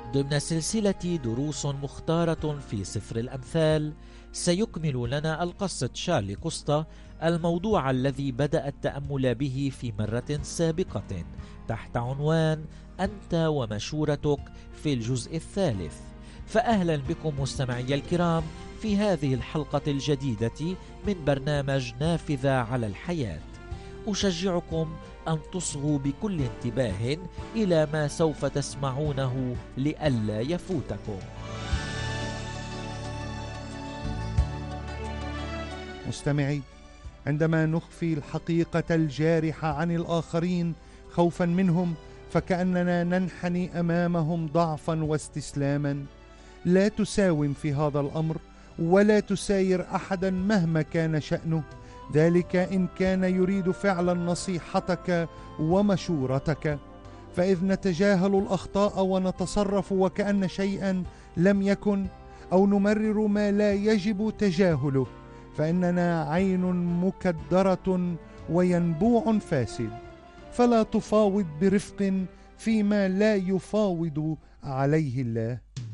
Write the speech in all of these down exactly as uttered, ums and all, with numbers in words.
ضمن سلسلة دروس مختارة في سفر الأمثال، سيكمل لنا القس تشارلي كوستا الموضوع الذي بدأ التأمل به في مرة سابقة تحت عنوان أنت ومشورتك في الجزء الثالث. فأهلا بكم مستمعي الكرام في هذه الحلقة الجديدة من برنامج نافذة على الحياة. أشجعكم أن تصغوا بكل انتباه إلى ما سوف تسمعونه لئلا يفوتكم. مستمعي، عندما نخفي الحقيقة الجارحة عن الآخرين خوفا منهم، فكأننا ننحني أمامهم ضعفا واستسلاما. لا تساوم في هذا الأمر ولا تساير أحدا مهما كان شأنه، ذلك إن كان يريد فعلا نصيحتك ومشورتك. فإذ نتجاهل الأخطاء ونتصرف وكأن شيئا لم يكن، أو نمرر ما لا يجب تجاهله، فإننا عين مكدرة وينبوع فاسد. فلا تفاوض برفق فيما لا يفاوض عليه الله.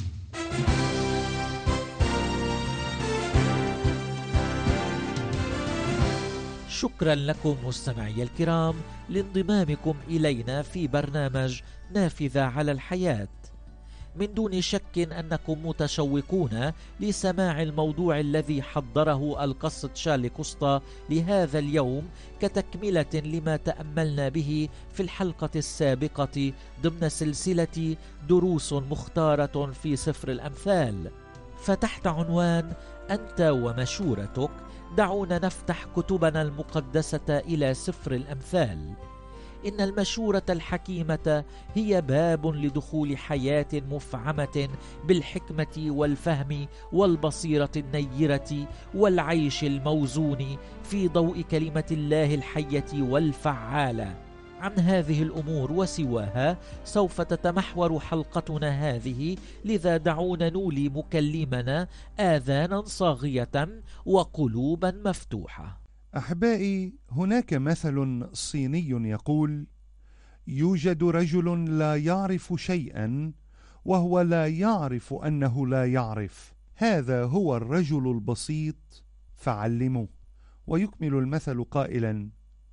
شكرا لكم مستمعي الكرام لانضمامكم إلينا في برنامج نافذة على الحياة. من دون شك أنكم متشوقون لسماع الموضوع الذي حضره القس تشارلي كوستا لهذا اليوم كتكملة لما تأملنا به في الحلقة السابقة ضمن سلسلة دروس مختارة في سفر الأمثال. فتحت عنوان أنت ومشورتك، دعونا نفتح كتبنا المقدسة إلى سفر الأمثال. إن المشورة الحكيمة هي باب لدخول حياة مفعمة بالحكمة والفهم والبصيرة النيرة والعيش الموزون في ضوء كلمة الله الحية والفعالة. عن هذه الأمور وسواها سوف تتمحور حلقتنا هذه، لذا دعونا نولي مكلمنا آذانا صاغية وقلوبا مفتوحة. أحبائي، هناك مثل صيني يقول: يوجد رجل لا يعرف شيئا وهو لا يعرف أنه لا يعرف، هذا هو الرجل البسيط فعلمه. ويكمل المثل قائلا: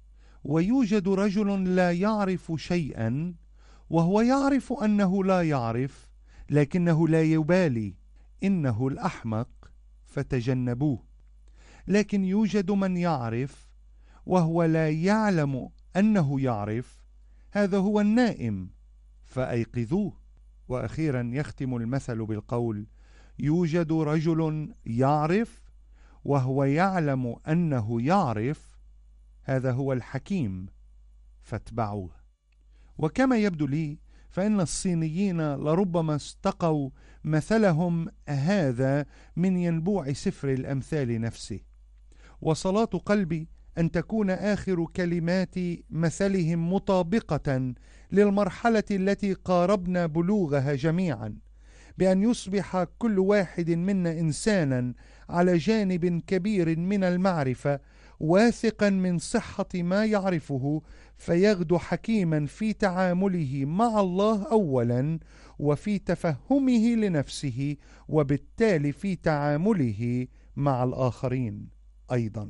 ويوجد رجل لا يعرف شيئا وهو يعرف أنه لا يعرف لكنه لا يبالي، إنه الأحمق فتجنبوه. لكن يوجد من يعرف وهو لا يعلم أنه يعرف، هذا هو النائم فأيقظوه. وأخيرا يختم المثل بالقول: يوجد رجل يعرف وهو يعلم أنه يعرف، هذا هو الحكيم فاتبعوه. وكما يبدو لي فإن الصينيين لربما استقوا مثلهم هذا من ينبوع سفر الأمثال نفسه. وصلاة قلبي أن تكون آخر كلمات مثلهم مطابقة للمرحلة التي قاربنا بلوغها جميعا، بأن يصبح كل واحد منا إنسانا على جانب كبير من المعرفة، واثقا من صحة ما يعرفه، فيغدو حكيما في تعامله مع الله أولا، وفي تفهمه لنفسه، وبالتالي في تعامله مع الآخرين أيضا.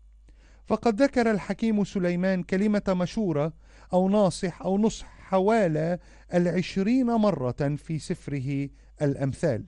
فقد ذكر الحكيم سليمان كلمة مشورة أو ناصح أو نصح حوالي العشرين مرة في سفره الأمثال.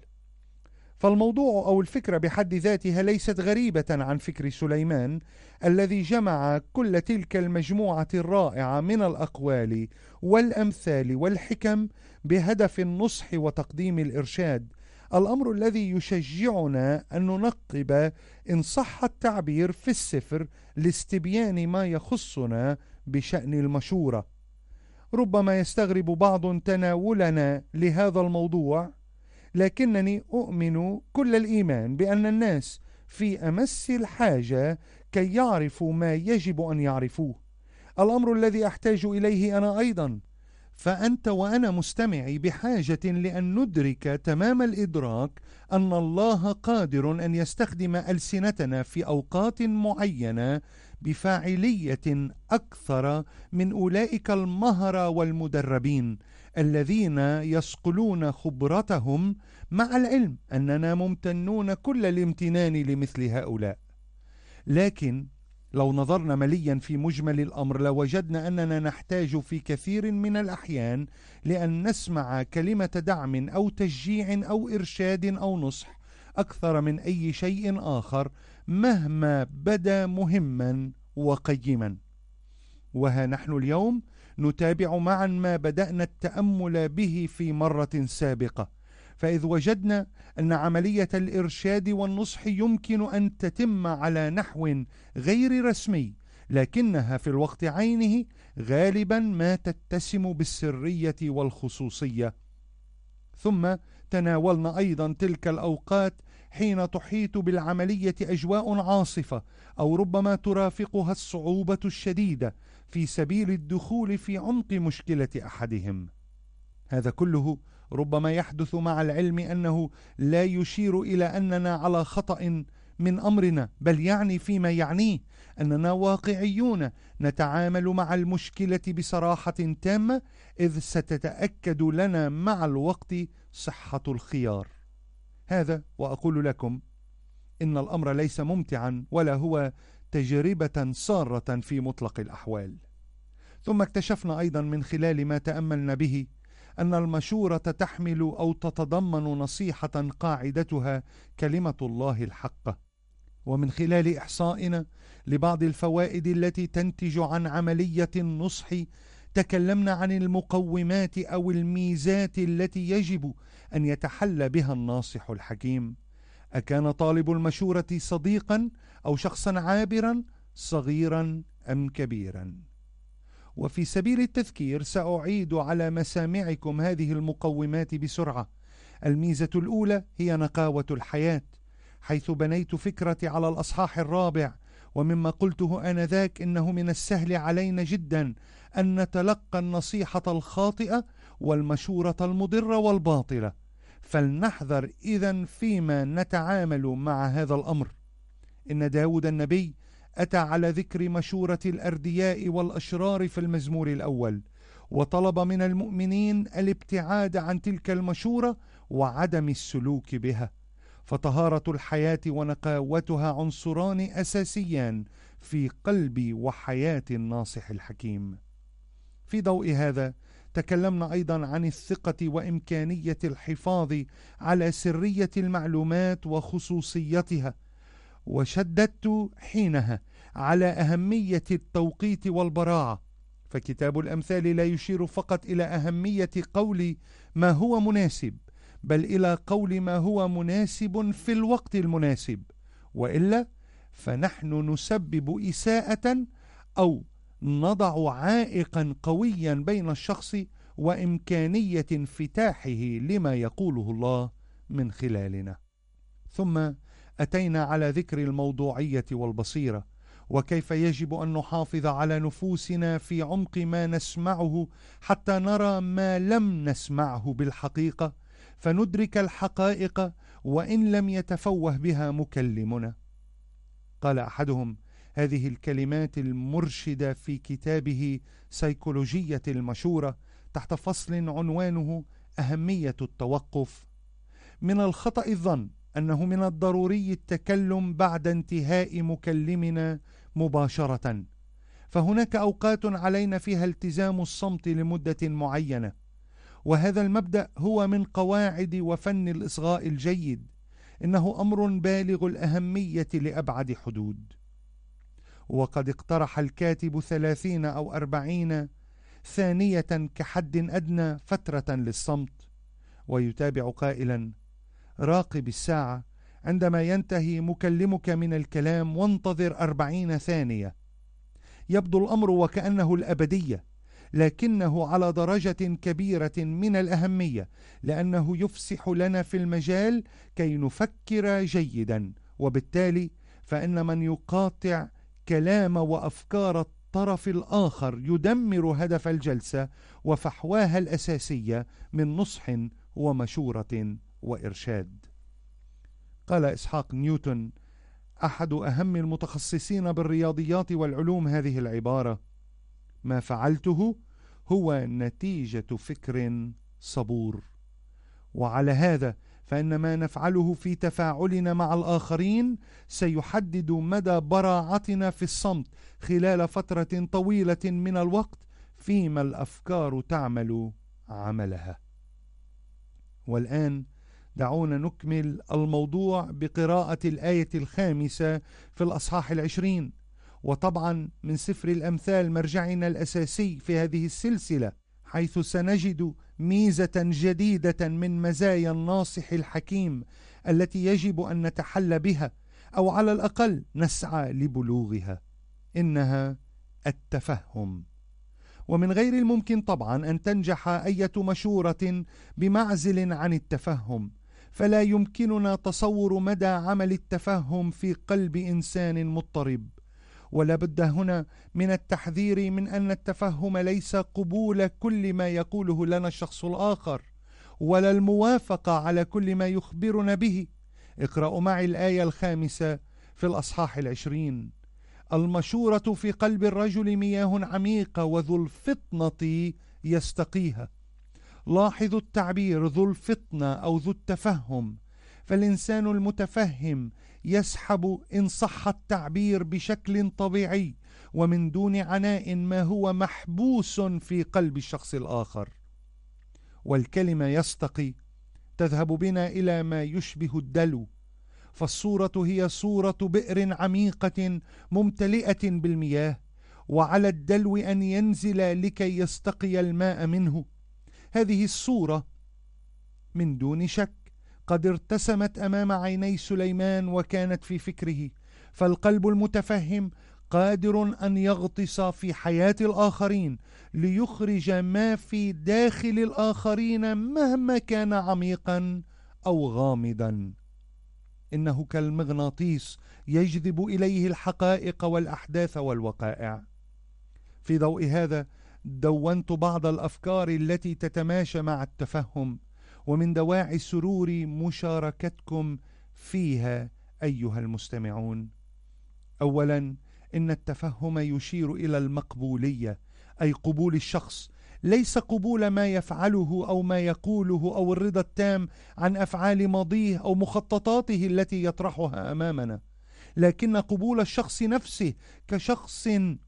فالموضوع أو الفكرة بحد ذاتها ليست غريبة عن فكر سليمان الذي جمع كل تلك المجموعة الرائعة من الأقوال والأمثال والحكم بهدف النصح وتقديم الإرشاد، الأمر الذي يشجعنا أن ننقب إن صح التعبير في السفر لاستبيان ما يخصنا بشأن المشورة. ربما يستغرب بعض تناولنا لهذا الموضوع، لكنني أؤمن كل الإيمان بأن الناس في أمس الحاجة كي يعرفوا ما يجب أن يعرفوه، الأمر الذي أحتاج إليه أنا أيضا. فأنت وأنا مستمعي بحاجة لأن ندرك تمام الإدراك أن الله قادر أن يستخدم ألسنتنا في أوقات معينة بفاعلية أكثر من أولئك المهرة والمدربين الذين يصقلون خبرتهم، مع العلم أننا ممتنون كل الامتنان لمثل هؤلاء. لكن لو نظرنا مليا في مجمل الأمر لوجدنا أننا نحتاج في كثير من الأحيان لأن نسمع كلمة دعم أو تشجيع أو إرشاد أو نصح أكثر من أي شيء آخر مهما بدا مهما وقيما. وها نحن اليوم نتابع معا ما بدأنا التأمل به في مرة سابقة، فإذ وجدنا أن عملية الإرشاد والنصح يمكن أن تتم على نحو غير رسمي، لكنها في الوقت عينه غالبا ما تتسم بالسرية والخصوصية. ثم تناولنا أيضا تلك الأوقات حين تحيط بالعملية أجواء عاصفة أو ربما ترافقها الصعوبة الشديدة في سبيل الدخول في عمق مشكلة أحدهم. هذا كله ربما يحدث مع العلم أنه لا يشير إلى أننا على خطأ من أمرنا، بل يعني فيما يعنيه أننا واقعيون نتعامل مع المشكلة بصراحة تامة، إذ ستتأكد لنا مع الوقت صحة الخيار. هذا وأقول لكم إن الأمر ليس ممتعا ولا هو تجربة سارة في مطلق الأحوال. ثم اكتشفنا أيضا من خلال ما تأملنا به أن المشورة تحمل أو تتضمن نصيحة قاعدتها كلمة الله الحق. ومن خلال إحصائنا لبعض الفوائد التي تنتج عن عملية النصح تكلمنا عن المقومات أو الميزات التي يجب أن يتحلى بها الناصح الحكيم. أكان طالب المشورة صديقا أو شخصا عابرا، صغيرا أم كبيرا؟ وفي سبيل التذكير سأعيد على مسامعكم هذه المقومات بسرعة. الميزة الأولى هي نقاوة الحياة، حيث بنيت فكرتي على الأصحاح الرابع، ومما قلته آنذاك إنه من السهل علينا جدا أن نتلقى النصيحة الخاطئة والمشورة المضرة والباطلة، فلنحذر إذن فيما نتعامل مع هذا الأمر. إن داود النبي أتى على ذكر مشورة الأردياء والأشرار في المزمور الأول، وطلب من المؤمنين الابتعاد عن تلك المشورة وعدم السلوك بها، فطهارة الحياة ونقاوتها عنصران أساسيان في قلب وحياة الناصح الحكيم. في ضوء هذا تكلمنا أيضا عن الثقة وإمكانية الحفاظ على سرية المعلومات وخصوصيتها، وشددت حينها على أهمية التوقيت والبراعة، فكتاب الأمثال لا يشير فقط إلى أهمية قول ما هو مناسب، بل إلى قول ما هو مناسب في الوقت المناسب، وإلا فنحن نسبب إساءة أو نضع عائقا قويا بين الشخص وإمكانية انفتاحه لما يقوله الله من خلالنا. ثم أتينا على ذكر الموضوعية والبصيرة، وكيف يجب أن نحافظ على نفوسنا في عمق ما نسمعه حتى نرى ما لم نسمعه بالحقيقة، فندرك الحقائق وإن لم يتفوه بها مكلمنا. قال أحدهم هذه الكلمات المرشدة في كتابه سيكولوجية المشورة تحت فصل عنوانه أهمية التوقف: من الخطأ الظن أنه من الضروري التكلم بعد انتهاء مكلمنا مباشرة، فهناك أوقات علينا فيها التزام الصمت لمدة معينة، وهذا المبدأ هو من قواعد وفن الإصغاء الجيد. إنه أمر بالغ الأهمية لأبعد حدود. وقد اقترح الكاتب ثلاثين أو أربعين ثانية كحد أدنى فترة للصمت، ويتابع قائلا: راقب الساعة عندما ينتهي مكلمك من الكلام وانتظر أربعين ثانية. يبدو الأمر وكأنه الأبدية، لكنه على درجة كبيرة من الأهمية، لأنه يفسح لنا في المجال كي نفكر جيدا، وبالتالي فإن من يقاطع كلام وأفكار الطرف الآخر يدمر هدف الجلسة وفحواها الأساسية من نصح ومشورة وإرشاد. قال إسحاق نيوتن أحد أهم المتخصصين بالرياضيات والعلوم هذه العبارة: ما فعلته هو نتيجة فكر صبور. وعلى هذا فإن ما نفعله في تفاعلنا مع الآخرين سيحدد مدى براعتنا في الصمت خلال فترة طويلة من الوقت، فيما الأفكار تعمل عملها. والآن دعونا نكمل الموضوع بقراءة الآية الخامسة في الأصحاح العشرين، وطبعا من سفر الأمثال مرجعنا الأساسي في هذه السلسلة، حيث سنجد ميزة جديدة من مزايا الناصح الحكيم التي يجب أن نتحلى بها، أو على الأقل نسعى لبلوغها، إنها التفهم. ومن غير الممكن طبعا أن تنجح أية مشورة بمعزل عن التفهم، فلا يمكننا تصور مدى عمل التفهم في قلب إنسان مضطرب. ولا بد هنا من التحذير من أن التفهم ليس قبول كل ما يقوله لنا الشخص الآخر، ولا الموافقة على كل ما يخبرنا به. اقرأوا معي الآية الخامسة في الأصحاح العشرين: المشورة في قلب الرجل مياه عميقة، وذو الفطنة يستقيها. لاحظوا التعبير ذو الفطنة أو ذو التفهم، فالإنسان المتفهم يسحب إن صح التعبير بشكل طبيعي ومن دون عناء ما هو محبوس في قلب الشخص الآخر. والكلمة يستقي تذهب بنا إلى ما يشبه الدلو، فالصورة هي صورة بئر عميقة ممتلئة بالمياه، وعلى الدلو أن ينزل لكي يستقي الماء منه. هذه الصورة من دون شك قد ارتسمت أمام عيني سليمان وكانت في فكره، فالقلب المتفهم قادر أن يغطس في حياة الآخرين ليخرج ما في داخل الآخرين مهما كان عميقا أو غامضا. إنه كالمغناطيس يجذب إليه الحقائق والأحداث والوقائع. في ضوء هذا دونت بعض الأفكار التي تتماشى مع التفهم، ومن دواعي سرور مشاركتكم فيها أيها المستمعون. أولا، إن التفهم يشير إلى المقبولية، أي قبول الشخص، ليس قبول ما يفعله أو ما يقوله أو الرضا التام عن أفعال ماضيه أو مخططاته التي يطرحها أمامنا، لكن قبول الشخص نفسه كشخص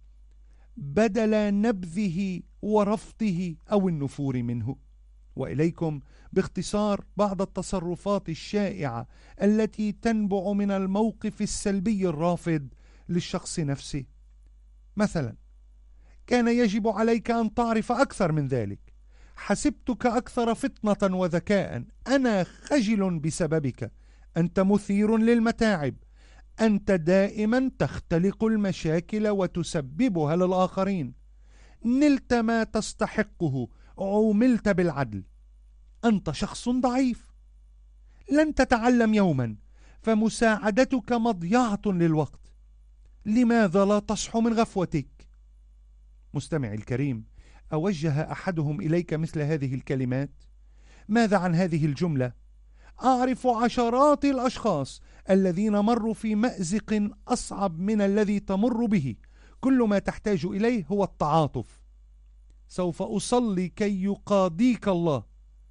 بدل نبذه ورفضه أو النفور منه. وإليكم باختصار بعض التصرفات الشائعة التي تنبع من الموقف السلبي الرافض للشخص نفسه. مثلا: كان يجب عليك أن تعرف أكثر من ذلك، حسبتك أكثر فطنة وذكاء، أنا خجل بسببك، أنت مثير للمتاعب، أنت دائما تختلق المشاكل وتسببها للآخرين، نلت ما تستحقه، عوملت بالعدل، أنت شخص ضعيف، لن تتعلم يوما، فمساعدتك مضيعة للوقت، لماذا لا تصحو من غفوتك؟ مستمعي الكريم، أوجه أحدهم إليك مثل هذه الكلمات؟ ماذا عن هذه الجملة: أعرف عشرات الأشخاص الذين مروا في مأزق أصعب من الذي تمر به، كل ما تحتاج إليه هو التعاطف، سوف أصلي كي يقاضيك الله.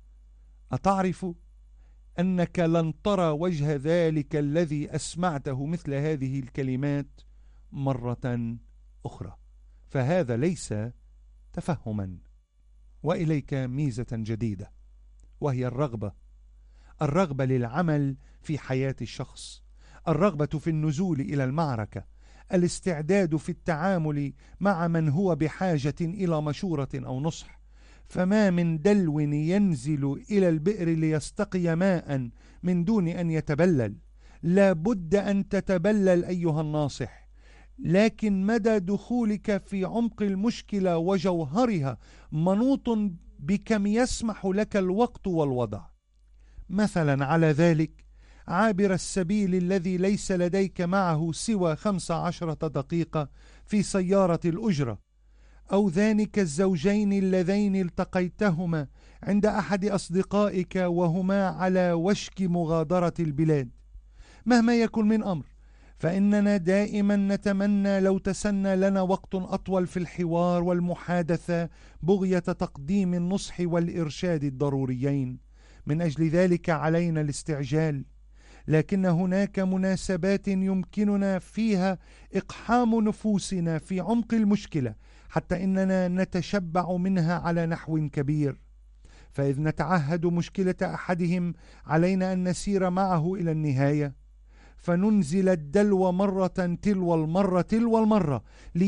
أتعرف أنك لن ترى وجه ذلك الذي أسمعته مثل هذه الكلمات مرة أخرى، فهذا ليس تفهما. وإليك ميزة جديدة، وهي الرغبة، الرغبة للعمل في حياة الشخص، الرغبة في النزول إلى المعركة، الاستعداد في التعامل مع من هو بحاجة إلى مشورة أو نصح. فما من دلو ينزل إلى البئر ليستقي ماء من دون أن يتبلل، لا بد أن تتبلل أيها الناصح، لكن مدى دخولك في عمق المشكلة وجوهرها منوط بكم يسمح لك الوقت والوضع. مثلا على ذلك عابر السبيل الذي ليس لديك معه سوى خمس عشرة دقيقة في سيارة الأجرة، أو ذلك الزوجين اللذين التقيتهما عند أحد أصدقائك وهما على وشك مغادرة البلاد. مهما يكن من أمر، فإننا دائما نتمنى لو تسنى لنا وقت أطول في الحوار والمحادثة بغية تقديم النصح والإرشاد الضروريين. من أجل ذلك علينا الاستعجال، لكن هناك مناسبات يمكننا فيها إقحام نفوسنا في عمق المشكلة حتى إننا نتشبع منها على نحو كبير. فإذ نتعهد مشكلة أحدهم علينا أن نسير معه إلى النهاية، فننزل الدلو مرة تلو المرة تلو المرة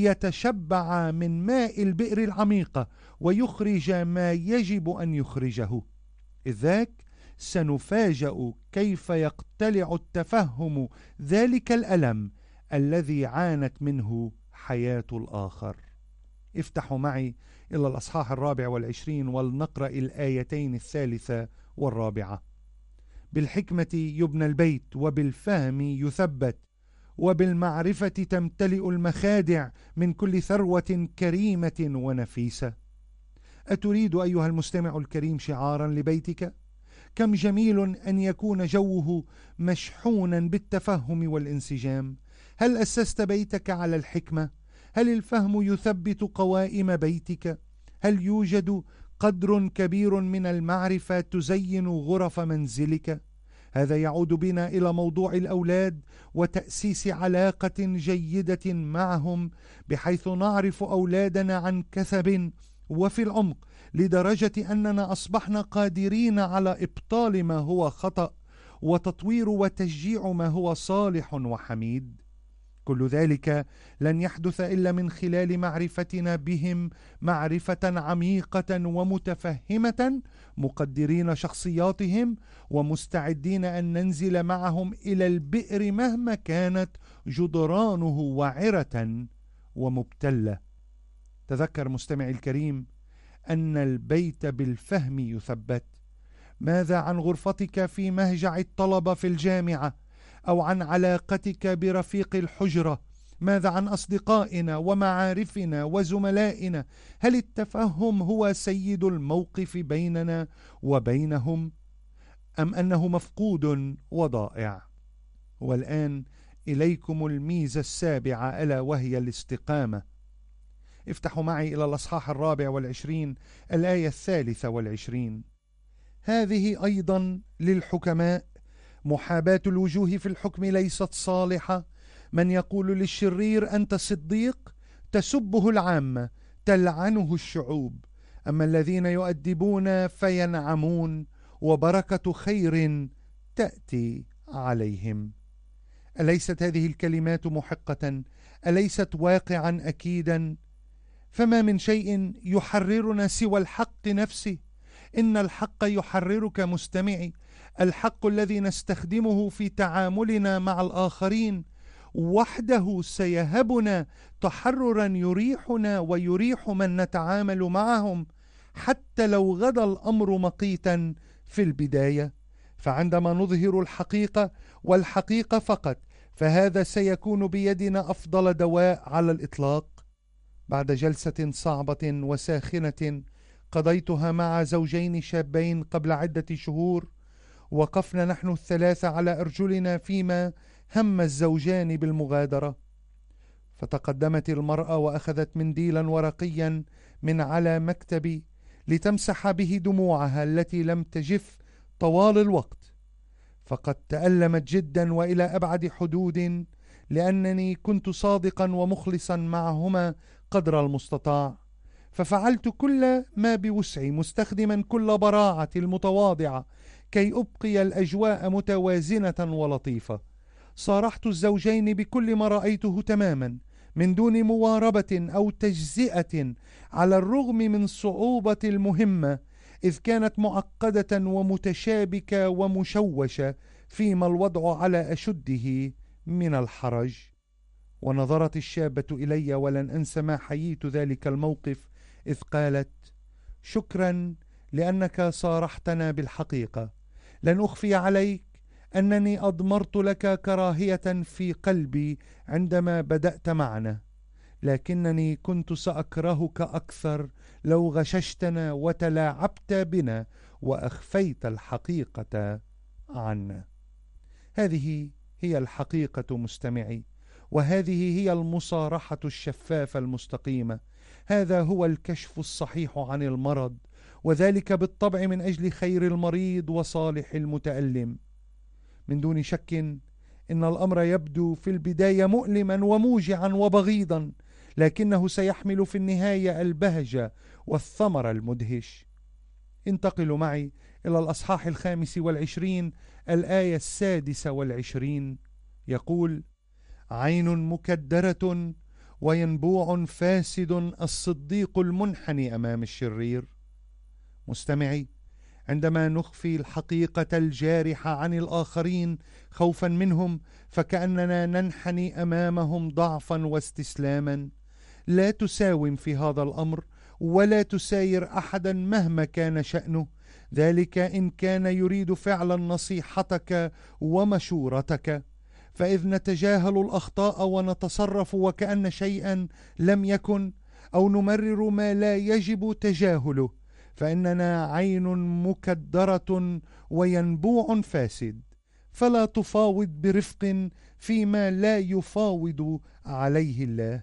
ليتشبع من ماء البئر العميقة ويخرج ما يجب أن يخرجه. إذ ذاك سنفاجأ كيف يقتلع التفهم ذلك الألم الذي عانت منه حياة الآخر. افتحوا معي إلى الأصحاح الرابع والعشرين ولنقرأ الآيتين الثالثة والرابعة. بالحكمة يبنى البيت، وبالفهم يثبت، وبالمعرفة تمتلئ المخادع من كل ثروة كريمة ونفيسة. أتريد أيها المستمع الكريم شعارا لبيتك؟ كم جميل أن يكون جوه مشحونا بالتفهم والانسجام. هل أسست بيتك على الحكمة؟ هل الفهم يثبت قوائم بيتك؟ هل يوجد قدر كبير من المعرفة تزين غرف منزلك؟ هذا يعود بنا إلى موضوع الأولاد وتأسيس علاقة جيدة معهم، بحيث نعرف أولادنا عن كثب وفي العمق، لدرجة أننا أصبحنا قادرين على إبطال ما هو خطأ وتطوير وتشجيع ما هو صالح وحميد. كل ذلك لن يحدث إلا من خلال معرفتنا بهم معرفة عميقة ومتفهمة، مقدرين شخصياتهم ومستعدين أن ننزل معهم إلى البئر مهما كانت جدرانه وعرة ومبتلة. تذكر مستمعي الكريم أن البيت بالفهم يثبت. ماذا عن غرفتك في مهجع الطلبة في الجامعة، أو عن علاقتك برفيق الحجرة؟ ماذا عن أصدقائنا ومعارفنا وزملائنا؟ هل التفهم هو سيد الموقف بيننا وبينهم، أم أنه مفقود وضائع؟ والآن إليكم الميزة السابعة، ألا وهي الاستقامة. افتحوا معي إلى الأصحاح الرابع والعشرين الآية الثالثة والعشرين. هذه أيضا للحكماء: محاباة الوجوه في الحكم ليست صالحة. من يقول للشرير أنت صديق تسبه العامة، تلعنه الشعوب. أما الذين يؤدبون فينعمون، وبركة خير تأتي عليهم. أليست هذه الكلمات محقة؟ أليست واقعا أكيدا؟ فما من شيء يحررنا سوى الحق نفسه. إن الحق يحررك مستمعي، الحق الذي نستخدمه في تعاملنا مع الآخرين وحده سيهبنا تحررا يريحنا ويريح من نتعامل معهم، حتى لو غدا الأمر مقيتا في البداية. فعندما نظهر الحقيقة والحقيقة فقط، فهذا سيكون بيدنا أفضل دواء على الإطلاق. بعد جلسة صعبة وساخنة قضيتها مع زوجين شابين قبل عدة شهور، وقفنا نحن الثلاثة على أرجلنا فيما هم الزوجان بالمغادرة. فتقدمت المرأة وأخذت منديلا ورقيا من على مكتبي لتمسح به دموعها التي لم تجف طوال الوقت. فقد تألمت جدا وإلى أبعد حدود، لأنني كنت صادقا ومخلصا معهما قدر المستطاع. ففعلت كل ما بوسعي، مستخدما كل براعتي المتواضعة كي أبقي الأجواء متوازنة ولطيفة. صارحت الزوجين بكل ما رأيته تماما من دون مواربة أو تجزئة، على الرغم من صعوبة المهمة، إذ كانت معقدة ومتشابكة ومشوشة، فيما الوضع على أشده من الحرج. ونظرت الشابة إلي، ولن أنسى ما حييت ذلك الموقف، إذ قالت: شكرا لأنك صارحتنا بالحقيقة. لن أخفي عليك أنني أضمرت لك كراهية في قلبي عندما بدأت معنا، لكنني كنت سأكرهك أكثر لو غششتنا وتلاعبت بنا وأخفيت الحقيقة عنا. هذه هي الحقيقة مستمعي، وهذه هي المصارحة الشفافة المستقيمة. هذا هو الكشف الصحيح عن المرض، وذلك بالطبع من أجل خير المريض وصالح المتألم. من دون شك إن الأمر يبدو في البداية مؤلما وموجعا وبغيضا، لكنه سيحمل في النهاية البهجة والثمر المدهش. انتقلوا معي إلى الأصحاح الخامس والعشرين الآية السادسة والعشرين. يقول: عين مكدرة وينبوع فاسد الصديق المنحني أمام الشرير. مستمعي، عندما نخفي الحقيقة الجارحة عن الآخرين خوفا منهم، فكأننا ننحني أمامهم ضعفا واستسلاما. لا تساوم في هذا الأمر، ولا تساير أحدا مهما كان شأنه، ذلك إن كان يريد فعلا نصيحتك ومشورتك. فإذ نتجاهل الأخطاء ونتصرف وكأن شيئا لم يكن، أو نمرر ما لا يجب تجاهله، فإننا عين مكدرة وينبوع فاسد. فلا تفاوض برفق فيما لا يفاوض عليه الله.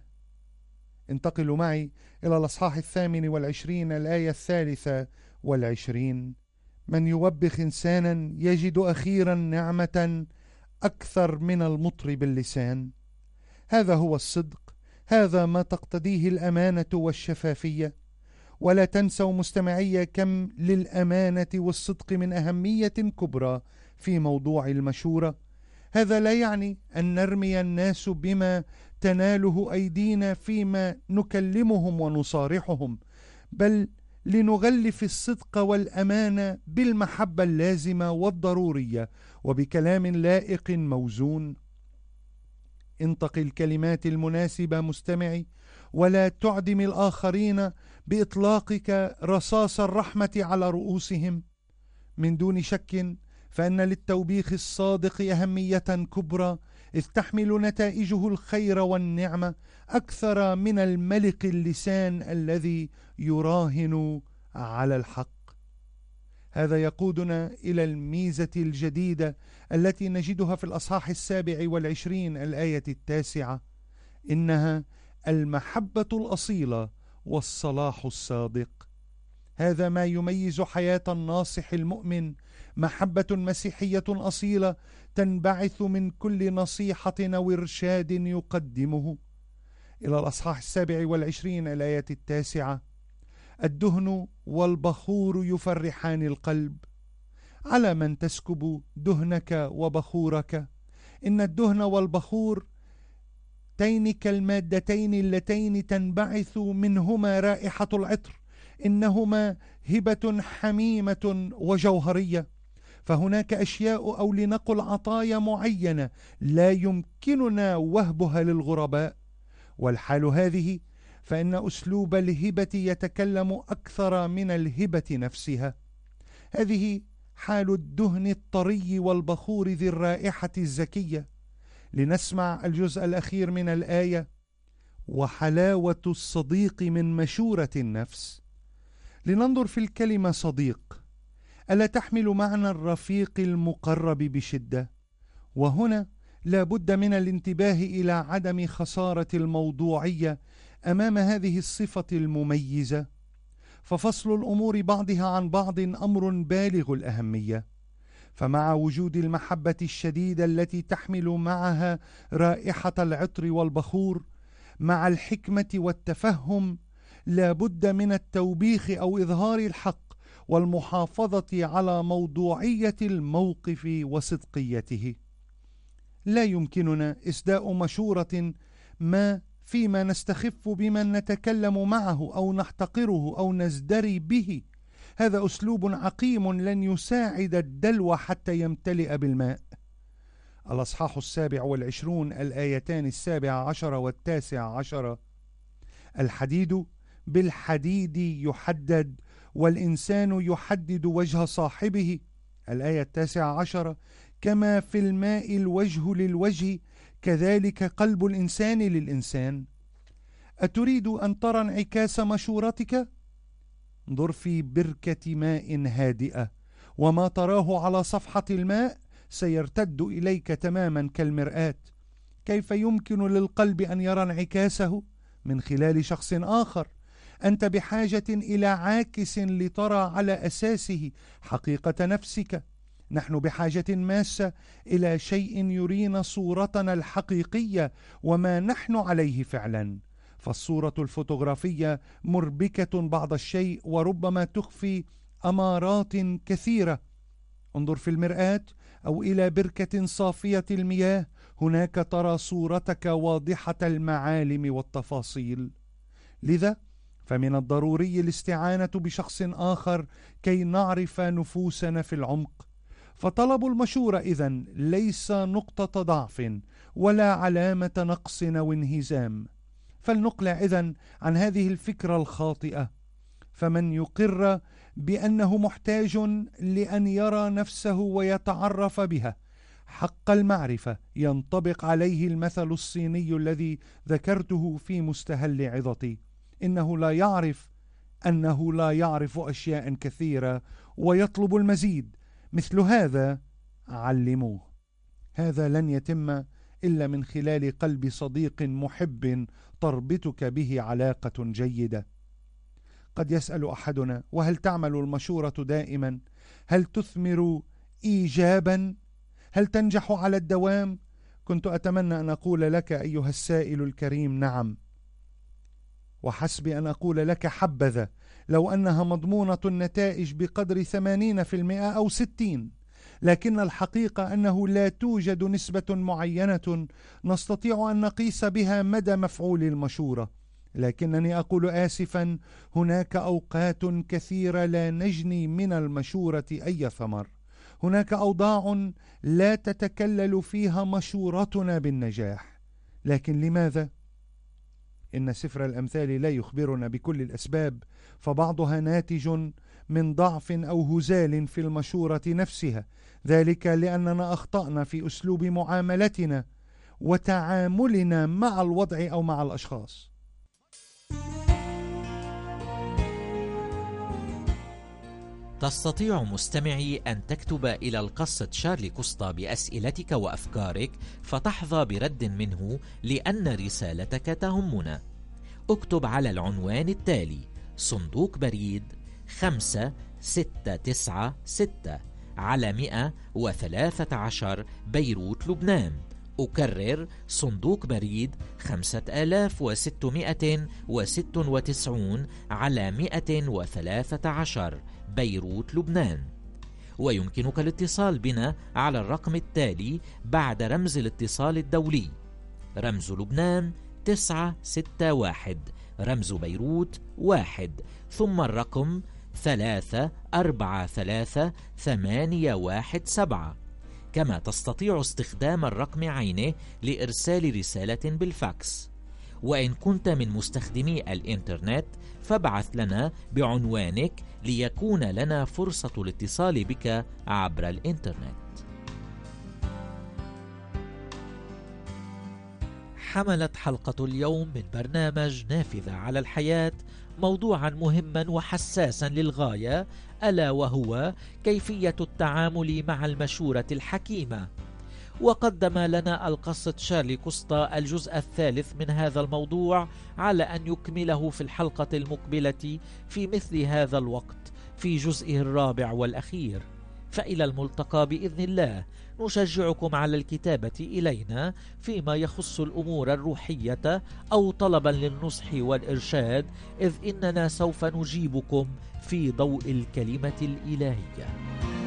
انتقلوا معي إلى الأصحاح الثامن والعشرين الآية الثالثة والعشرين. من يوبخ إنسانا يجد أخيرا نعمة أكثر من المطرب اللسان. هذا هو الصدق، هذا ما تقتضيه الأمانة والشفافية. ولا تنسوا مستمعي كم للأمانة والصدق من أهمية كبرى في موضوع المشورة. هذا لا يعني أن نرمي الناس بما تناله أيدينا فيما نكلمهم ونصارحهم، بل لنغلف الصدق والأمانة بالمحبة اللازمة والضرورية وبكلام لائق موزون. انطق الكلمات المناسبة مستمعي، ولا تعدم الآخرين بإطلاقك رصاص الرحمة على رؤوسهم. من دون شك فإن للتوبيخ الصادق أهمية كبرى، إذ تحمل نتائجه الخير والنعمة أكثر من الملق اللسان الذي يراهن على الحق. هذا يقودنا إلى الميزة الجديدة التي نجدها في الأصحاح السابع والعشرين الآية التاسعة، إنها المحبة الأصيلة والصلاح الصادق. هذا ما يميز حياة الناصح المؤمن، محبة مسيحية أصيلة تنبعث من كل نصيحة أو إرشاد يقدمه. إلى الأصحاح السابع والعشرين الآية التاسعة: الدهن والبخور يفرحان القلب. على من تسكب دهنك وبخورك؟ إن الدهن والبخور تين كالمادتين اللتين تنبعث منهما رائحة العطر، إنهما هبة حميمة وجوهرية. فهناك أشياء أو لنقل عطايا معينة لا يمكننا وهبها للغرباء، والحال هذه فإن أسلوب الهبة يتكلم أكثر من الهبة نفسها. هذه حال الدهن الطري والبخور ذي الرائحة الزكية. لنسمع الجزء الأخير من الآية: وحلاوة الصديق من مشورة النفس. لننظر في الكلمة صديق، ألا تحمل معنى الرفيق المقرب بشدة؟ وهنا لا بد من الانتباه إلى عدم خسارة الموضوعية أمام هذه الصفة المميزة، ففصل الأمور بعضها عن بعض أمر بالغ الأهمية. فمع وجود المحبة الشديدة التي تحمل معها رائحة العطر والبخور، مع الحكمة والتفهم، لا بد من التوبيخ أو إظهار الحق والمحافظة على موضوعية الموقف وصدقيته. لا يمكننا إسداء مشورة ما فيما نستخف بمن نتكلم معه أو نحتقره أو نزدري به. هذا أسلوب عقيم لن يساعد الدلو حتى يمتلئ بالماء. الأصحاح السابع والعشرون الآيتان السابع عشر والتاسع عشر: الحديد بالحديد يحدد، والإنسان يحدد وجه صاحبه. الآية التاسعة عشر: كما في الماء الوجه للوجه، كذلك قلب الإنسان للإنسان. أتريد أن ترى انعكاس مشورتك؟ انظر في بركة ماء هادئة، وما تراه على صفحة الماء سيرتد إليك تماما كالمرآة. كيف يمكن للقلب أن يرى انعكاسه من خلال شخص آخر؟ أنت بحاجة إلى عاكس لترى على أساسه حقيقة نفسك. نحن بحاجة ماسة إلى شيء يرينا صورتنا الحقيقية وما نحن عليه فعلا. فالصورة الفوتوغرافية مربكة بعض الشيء وربما تخفي أمارات كثيرة. انظر في المرآة أو إلى بركة صافية المياه، هناك ترى صورتك واضحة المعالم والتفاصيل. لذا فمن الضروري الاستعانة بشخص آخر كي نعرف نفوسنا في العمق. فطلب المشورة إذن ليس نقطة ضعف ولا علامة نقص أو انهزام. فلنقلع إذن عن هذه الفكرة الخاطئة. فمن يقر بأنه محتاج لأن يرى نفسه ويتعرف بها حق المعرفة ينطبق عليه المثل الصيني الذي ذكرته في مستهل عظتي: إنه لا يعرف أنه لا يعرف أشياء كثيرة ويطلب المزيد. مثل هذا علموه. هذا لن يتم إلا من خلال قلب صديق محب تربطك به علاقة جيدة. قد يسأل أحدنا: وهل تعمل المشورة دائما؟ هل تثمر إيجابا؟ هل تنجح على الدوام؟ كنت أتمنى أن أقول لك أيها السائل الكريم نعم، وحسب أن أقول لك حبذا لو أنها مضمونة النتائج بقدر ثمانين في المئة أو ستين. لكن الحقيقة أنه لا توجد نسبة معينة نستطيع أن نقيس بها مدى مفعول المشورة. لكنني أقول آسفا، هناك أوقات كثيرة لا نجني من المشورة أي ثمر. هناك أوضاع لا تتكلل فيها مشورتنا بالنجاح. لكن لماذا؟ إن سفر الأمثال لا يخبرنا بكل الأسباب، فبعضها ناتج من ضعف أو هزال في المشورة نفسها، ذلك لأننا أخطأنا في أسلوب معاملتنا وتعاملنا مع الوضع أو مع الأشخاص. تستطيع مستمعي أن تكتب إلى القصة شارلي كوستا بأسئلتك وأفكارك فتحظى برد منه لأن رسالتك تهمنا. اكتب على العنوان التالي: صندوق بريد خمسة ستة تسعة ستة على مئة وثلاثة عشر بيروت لبنان. أكرر: صندوق بريد خمسة آلاف وستمائة وستة وتسعين على مئة وثلاثة عشر بيروت لبنان. ويمكنك الاتصال بنا على الرقم التالي بعد رمز الاتصال الدولي: رمز لبنان تسعة ستة واحد، رمز بيروت واحد، ثم الرقم ثلاثة أربعة ثلاثة ثمانية واحد سبعة. كما تستطيع استخدام الرقم عينه لإرسال رسالة بالفاكس. وإن كنت من مستخدمي الإنترنت فابعث لنا بعنوانك ليكون لنا فرصة الاتصال بك عبر الإنترنت. حملت حلقة اليوم من برنامج نافذة على الحياة موضوعا مهما وحساسا للغاية، ألا وهو كيفية التعامل مع المشورة الحكيمة. وقدم لنا القصة شارلي كوستا الجزء الثالث من هذا الموضوع على أن يكمله في الحلقة المقبلة في مثل هذا الوقت في جزئه الرابع والأخير. فإلى الملتقى بإذن الله. نشجعكم على الكتابة إلينا فيما يخص الأمور الروحية أو طلبا للنصح والإرشاد، إذ إننا سوف نجيبكم في ضوء الكلمة الإلهية.